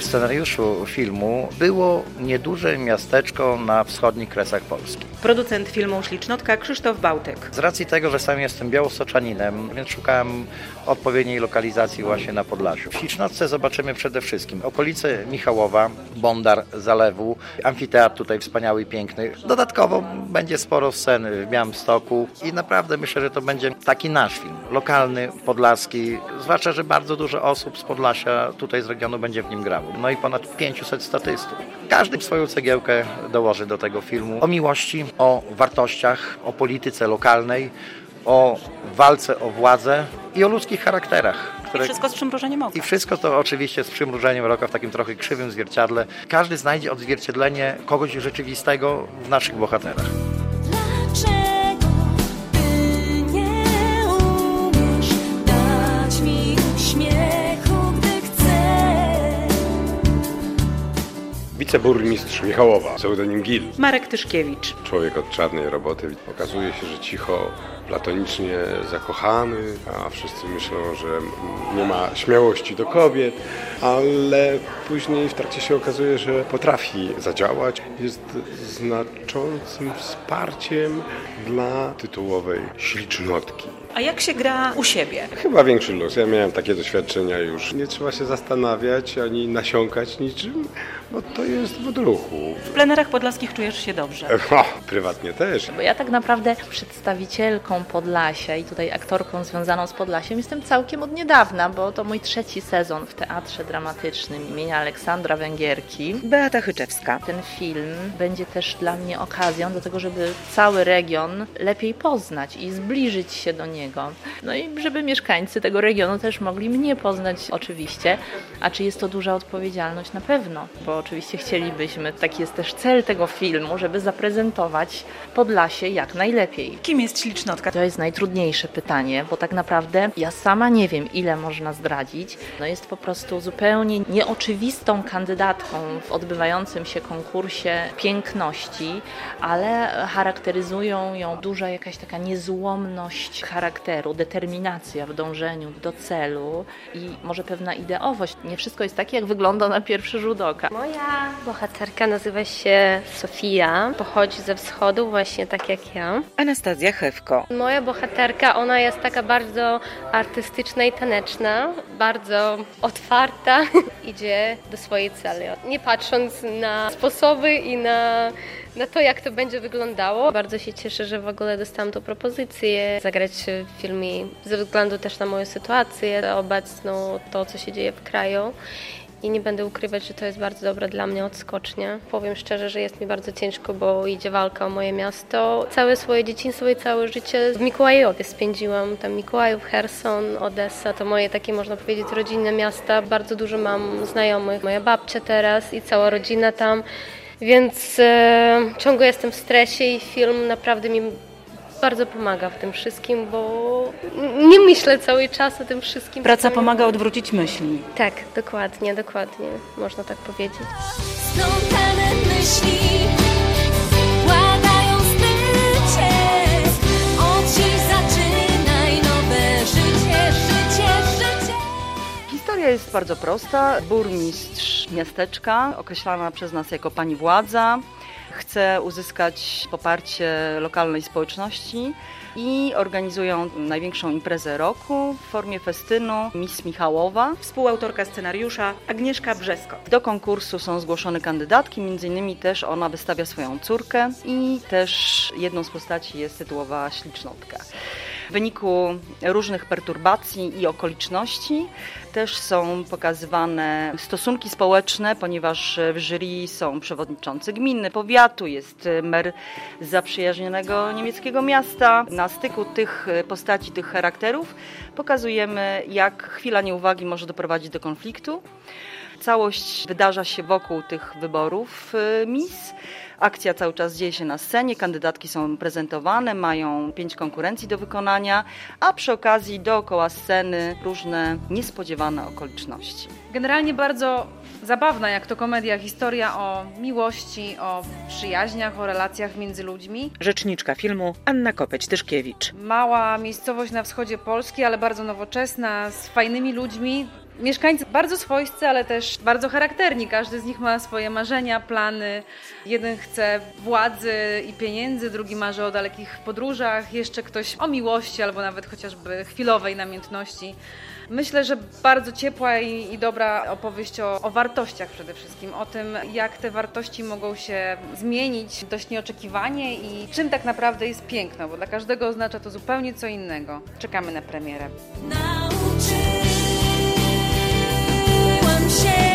W scenariuszu filmu było nieduże miasteczko na wschodnich kresach Polski. Producent filmu Ślicznotka Krzysztof Bałtyk. Z racji tego, że sam jestem białostoczaninem, więc szukałem odpowiedniej lokalizacji właśnie na Podlasiu. W Ślicznotce zobaczymy przede wszystkim okolice Michałowa, Bondar, Zalewu, amfiteatr tutaj wspaniały i piękny. Dodatkowo będzie sporo scen w Białymstoku i naprawdę myślę, że to będzie taki nasz film, lokalny, podlaski, zwłaszcza, że bardzo dużo osób z Podlasia tutaj z regionu będzie w nim grało. No i ponad 500 statystów. Każdy swoją cegiełkę dołoży do tego filmu. O miłości, o wartościach, o polityce lokalnej, o walce o władzę i o ludzkich charakterach. I wszystko z przymrużeniem oka. I wszystko to oczywiście z przymrużeniem oka w takim trochę krzywym zwierciadle. Każdy znajdzie odzwierciedlenie kogoś rzeczywistego w naszych bohaterach. Wiceburmistrz Michałowa, pseudonim Gil. Marek Tyszkiewicz. Człowiek od czarnej roboty. Okazuje się, że cicho, platonicznie zakochany, a wszyscy myślą, że nie ma śmiałości do kobiet, ale później w trakcie się okazuje, że potrafi zadziałać. Jest znaczącym wsparciem dla tytułowej Ślicznotki. A jak się gra u siebie? Chyba większy luz. Ja miałem takie doświadczenia już. Nie trzeba się zastanawiać ani nasiąkać niczym, bo to jest w odruchu. W plenerach podlaskich czujesz się dobrze? Prywatnie też. Bo ja tak naprawdę przedstawicielką Podlasia i tutaj aktorką związaną z Podlasiem jestem całkiem od niedawna, bo to mój 3. sezon w Teatrze Dramatycznym imienia Aleksandra Węgierki. Beata Chyczewska. Ten film będzie też dla mnie okazją do tego, żeby cały region lepiej poznać i zbliżyć się do niego. No i żeby mieszkańcy tego regionu też mogli mnie poznać oczywiście. A czy jest to duża odpowiedzialność? Na pewno, bo oczywiście chcielibyśmy, taki jest też cel tego filmu, żeby zaprezentować Podlasie jak najlepiej. Kim jest Ślicznotka? To jest najtrudniejsze pytanie, bo tak naprawdę ja sama nie wiem, ile można zdradzić. No jest po prostu zupełnie nieoczywistą kandydatką w odbywającym się konkursie piękności, ale charakteryzują ją duża jakaś taka niezłomność charakteru, determinacja w dążeniu do celu i może pewna ideowość. Nie wszystko jest takie, jak wygląda na pierwszy rzut oka. Moja bohaterka nazywa się Sofia, pochodzi ze wschodu, właśnie tak jak ja. Anastazja Hewko. Moja bohaterka, ona jest taka bardzo artystyczna i taneczna, bardzo otwarta, idzie do swojej celi, nie patrząc na sposoby i na to, jak to będzie wyglądało. Bardzo się cieszę, że w ogóle dostałam tą propozycję zagrać w filmie ze względu też na moją sytuację obecną, to co się dzieje w kraju. I nie będę ukrywać, że to jest bardzo dobra dla mnie odskocznia. Powiem szczerze, że jest mi bardzo ciężko, bo idzie walka o moje miasto. Całe swoje dzieciństwo i całe życie w Mikołajowie spędziłam. Tam Mikołajów, Cherson, Odessa to moje takie, można powiedzieć, rodzinne miasta. Bardzo dużo mam znajomych. Moja babcia teraz i cała rodzina tam. Więc ciągle jestem w stresie i film naprawdę mi bardzo pomaga w tym wszystkim, bo nie myślę cały czas o tym wszystkim. Praca pomaga odwrócić myśli. Tak, dokładnie, można tak powiedzieć. Splątane myśli wkładają stycie. Od dziś zaczynaj nowe życie. Historia jest bardzo prosta. Burmistrz miasteczka, określana przez nas jako pani władza, chce uzyskać poparcie lokalnej społeczności i organizują największą imprezę roku w formie festynu Miss Michałowa. Współautorka scenariusza Agnieszka Brzesko. Do konkursu są zgłoszone kandydatki, m.in. też ona wystawia swoją córkę i też jedną z postaci jest tytułowa Ślicznotka. W wyniku różnych perturbacji i okoliczności też są pokazywane stosunki społeczne, ponieważ w jury są przewodniczący gminy, powiatu, jest mer zaprzyjaźnionego niemieckiego miasta. Na styku tych postaci, tych charakterów pokazujemy, jak chwila nieuwagi może doprowadzić do konfliktu. Całość wydarza się wokół tych wyborów Miss. Akcja cały czas dzieje się na scenie, kandydatki są prezentowane, mają 5 konkurencji do wykonania, a przy okazji dookoła sceny różne niespodziewane okoliczności. Generalnie bardzo zabawna, jak to komedia, historia o miłości, o przyjaźniach, o relacjach między ludźmi. Rzeczniczka filmu Anna Kopeć-Tyszkiewicz. Mała miejscowość na wschodzie Polski, ale bardzo nowoczesna, z fajnymi ludźmi, Mieszkańcy bardzo swojscy, ale też bardzo charakterni. Każdy z nich ma swoje marzenia, plany. Jeden chce władzy i pieniędzy, drugi marzy o dalekich podróżach, jeszcze ktoś o miłości albo nawet chociażby chwilowej namiętności. Myślę, że bardzo ciepła i dobra opowieść o wartościach przede wszystkim, o tym, jak te wartości mogą się zmienić dość nieoczekiwanie i czym tak naprawdę jest piękno, bo dla każdego oznacza to zupełnie co innego. Czekamy na premierę. Nauczyłam się